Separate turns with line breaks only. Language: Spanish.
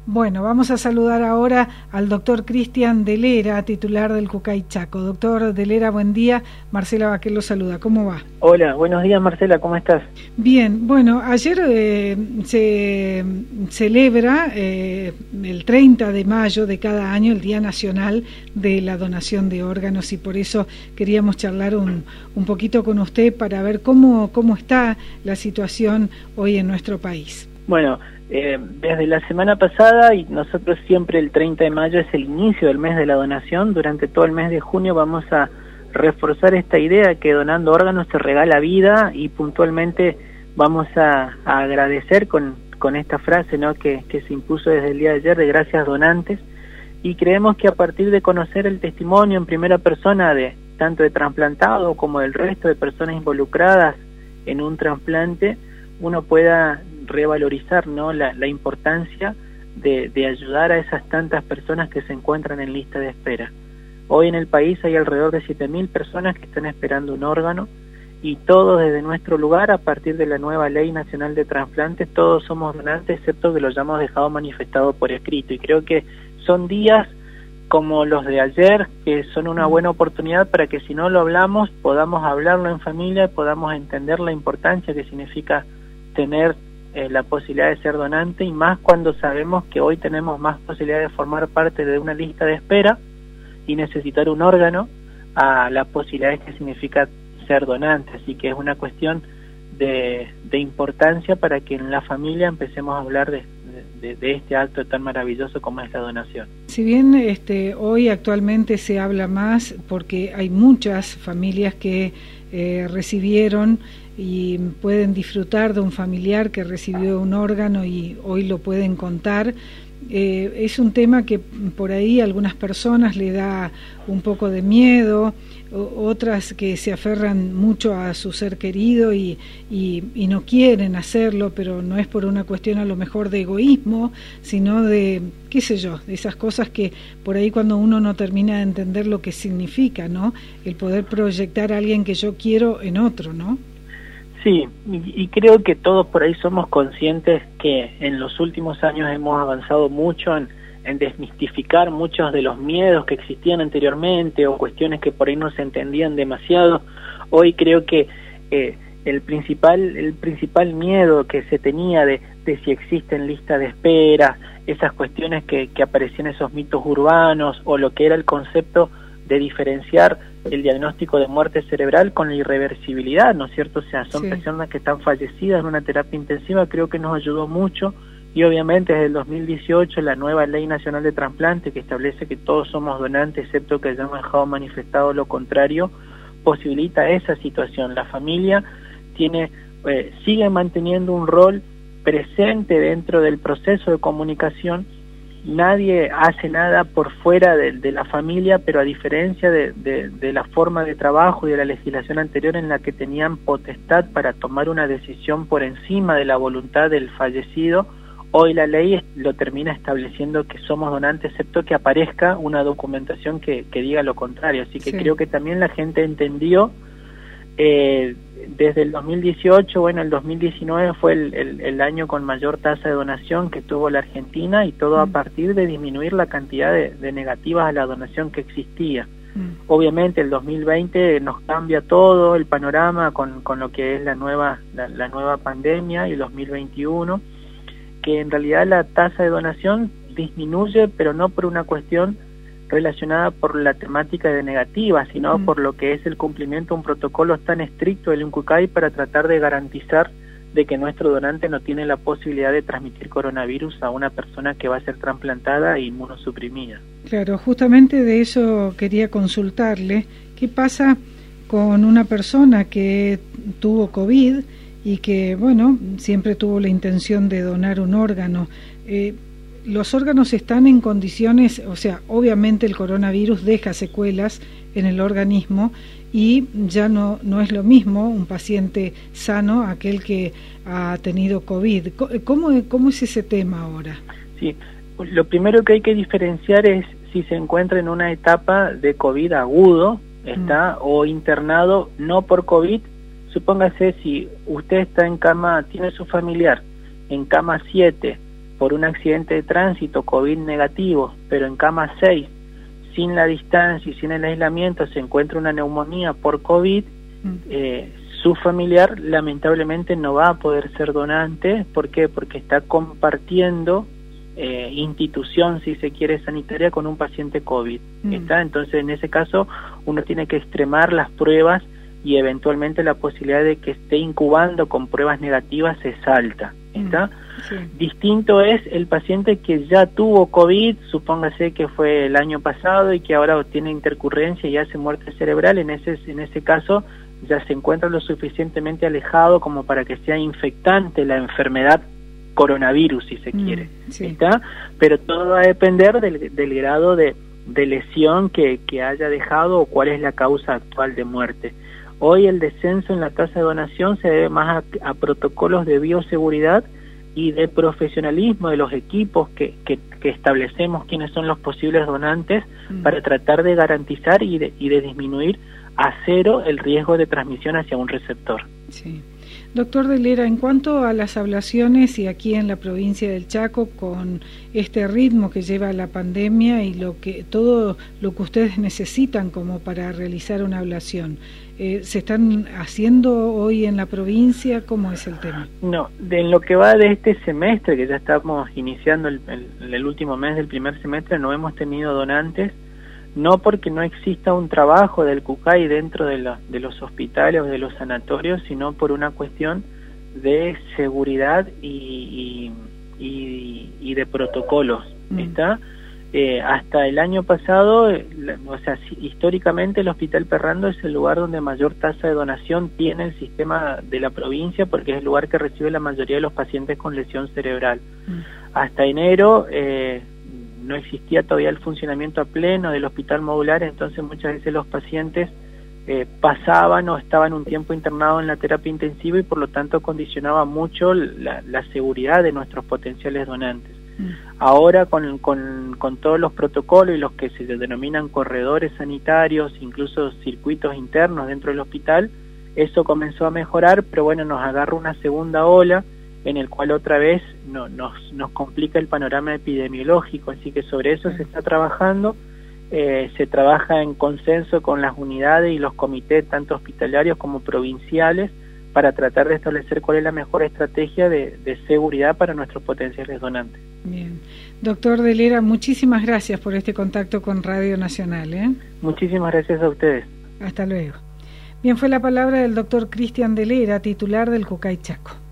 Bueno, vamos a saludar ahora al doctor Cristian Delera, titular del CUCAI Chaco. Doctor Delera, buen día. Marcela Baquel lo saluda. ¿Cómo va?
Hola, buenos días Marcela, ¿cómo estás?
Bien, bueno, ayer se celebra el 30 de mayo de cada año el Día Nacional de la Donación de Órganos y por eso queríamos charlar un poquito con usted para ver cómo está la situación hoy en nuestro país.
Bueno, desde la semana pasada, y nosotros siempre el 30 de mayo es el inicio del mes de la donación, durante todo el mes de junio vamos a reforzar esta idea que donando órganos se regala vida, y puntualmente vamos a agradecer con esta frase, ¿no?, que se impuso desde el día de ayer, de gracias donantes, y creemos que a partir de conocer el testimonio en primera persona de tanto de trasplantado como del resto de personas involucradas en un trasplante, uno pueda revalorizar, ¿no?, la importancia de ayudar a esas tantas personas que se encuentran en lista de espera. Hoy en el país hay alrededor de 7.000 personas que están esperando un órgano, y todos desde nuestro lugar, a partir de la nueva Ley Nacional de Trasplantes, todos somos donantes, excepto que lo hayamos dejado manifestado por escrito, y creo que son días como los de ayer, que son una buena oportunidad para que si no lo hablamos, podamos hablarlo en familia y podamos entender la importancia que significa tener la posibilidad de ser donante, y más cuando sabemos que hoy tenemos más posibilidad de formar parte de una lista de espera y necesitar un órgano, a las posibilidades que significa ser donante. Así que es una cuestión de importancia para que en la familia empecemos a hablar de este acto tan maravilloso como es la donación.
Si bien hoy actualmente se habla más porque hay muchas familias que recibieron y pueden disfrutar de un familiar que recibió un órgano y hoy lo pueden contar, es un tema que por ahí a algunas personas le da un poco de miedo, otras que se aferran mucho a su ser querido y no quieren hacerlo, pero no es por una cuestión a lo mejor de egoísmo, sino de, qué sé yo, de esas cosas que por ahí cuando uno no termina de entender lo que significa, ¿no?, el poder proyectar a alguien que yo quiero en otro, ¿no?
Sí, y creo que todos por ahí somos conscientes que en los últimos años hemos avanzado mucho en desmistificar muchos de los miedos que existían anteriormente o cuestiones que por ahí no se entendían demasiado. Hoy creo que el principal miedo que se tenía de si existen listas de espera, esas cuestiones que aparecían, esos mitos urbanos, o lo que era el concepto de diferenciar el diagnóstico de muerte cerebral con la irreversibilidad, ¿no es cierto? O sea, son personas que están fallecidas en una terapia intensiva, creo que nos ayudó mucho, y obviamente desde el 2018 la nueva Ley Nacional de Trasplante, que establece que todos somos donantes, excepto que hayamos dejado manifestado lo contrario, posibilita esa situación. La familia sigue manteniendo un rol presente dentro del proceso de comunicación. Nadie hace nada por fuera de la familia, pero a diferencia de la forma de trabajo y de la legislación anterior en la que tenían potestad para tomar una decisión por encima de la voluntad del fallecido, hoy la ley lo termina estableciendo que somos donantes, excepto que aparezca una documentación que diga lo contrario. Así que creo que también la gente entendió desde el 2018, bueno, el 2019 fue el año con mayor tasa de donación que tuvo la Argentina, y todo a partir de disminuir la cantidad de negativas a la donación que existía. Obviamente el 2020 nos cambia todo el panorama con lo que es la nueva pandemia, y el 2021, que en realidad la tasa de donación disminuye, pero no por una cuestión relacionada por la temática de negativa, sino por lo que es el cumplimiento de un protocolo tan estricto del INCUCAI para tratar de garantizar de que nuestro donante no tiene la posibilidad de transmitir coronavirus a una persona que va a ser trasplantada e inmunosuprimida.
Claro, justamente de eso quería consultarle. ¿Qué pasa con una persona que tuvo COVID y que, bueno, siempre tuvo la intención de donar un órgano? Los órganos están en condiciones, o sea, obviamente el coronavirus deja secuelas en el organismo y ya no es lo mismo un paciente sano a aquel que ha tenido COVID. ¿Cómo es ese tema ahora?
Sí, lo primero que hay que diferenciar es si se encuentra en una etapa de COVID agudo, o internado no por COVID. Supóngase si usted está en cama, tiene su familiar en cama 7, por un accidente de tránsito COVID negativo, pero en cama 6, sin la distancia y sin el aislamiento, se encuentra una neumonía por COVID, su familiar lamentablemente no va a poder ser donante. ¿Por qué? Porque está compartiendo institución, si se quiere, sanitaria con un paciente COVID. ¿Está? Entonces, en ese caso, uno tiene que extremar las pruebas y eventualmente la posibilidad de que esté incubando con pruebas negativas se salta. ¿Está? Sí. Distinto es el paciente que ya tuvo COVID, supóngase que fue el año pasado y que ahora tiene intercurrencia y hace muerte cerebral. En ese caso ya se encuentra lo suficientemente alejado como para que sea infectante la enfermedad coronavirus, si se quiere. Sí. ¿Está? Pero todo va a depender del grado de lesión que haya dejado o cuál es la causa actual de muerte. Hoy el descenso en la tasa de donación se debe más a protocolos de bioseguridad y de profesionalismo de los equipos que establecemos quiénes son los posibles donantes para tratar de garantizar y de disminuir a cero el riesgo de transmisión hacia un receptor. Sí.
Doctor Delera, en cuanto a las ablaciones y aquí en la provincia del Chaco, con este ritmo que lleva la pandemia y todo lo que ustedes necesitan como para realizar una ablación, ¿se están haciendo hoy en la provincia? ¿Cómo es el tema?
No, en lo que va de este semestre, que ya estamos iniciando el último mes del primer semestre, no hemos tenido donantes. No porque no exista un trabajo del CUCAI dentro de los hospitales o de los sanatorios, sino por una cuestión de seguridad y de protocolos. ¿Está? Hasta el año pasado, históricamente el Hospital Perrando es el lugar donde mayor tasa de donación tiene el sistema de la provincia, porque es el lugar que recibe la mayoría de los pacientes con lesión cerebral. Hasta enero no existía todavía el funcionamiento a pleno del hospital modular, entonces muchas veces los pacientes pasaban o estaban un tiempo internados en la terapia intensiva y por lo tanto condicionaba mucho la seguridad de nuestros potenciales donantes. Ahora con todos los protocolos y los que se denominan corredores sanitarios, incluso circuitos internos dentro del hospital, eso comenzó a mejorar, pero bueno, nos agarra una segunda ola en el cual otra vez nos complica el panorama epidemiológico, así que sobre eso se está trabajando. Se trabaja en consenso con las unidades y los comités, tanto hospitalarios como provinciales, para tratar de establecer cuál es la mejor estrategia de seguridad para nuestros potenciales donantes.
Bien. Doctor Delera, muchísimas gracias por este contacto con Radio Nacional.
Muchísimas gracias a ustedes.
Hasta luego. Bien, fue la palabra del doctor Cristian Delera, titular del CUCAI Chaco.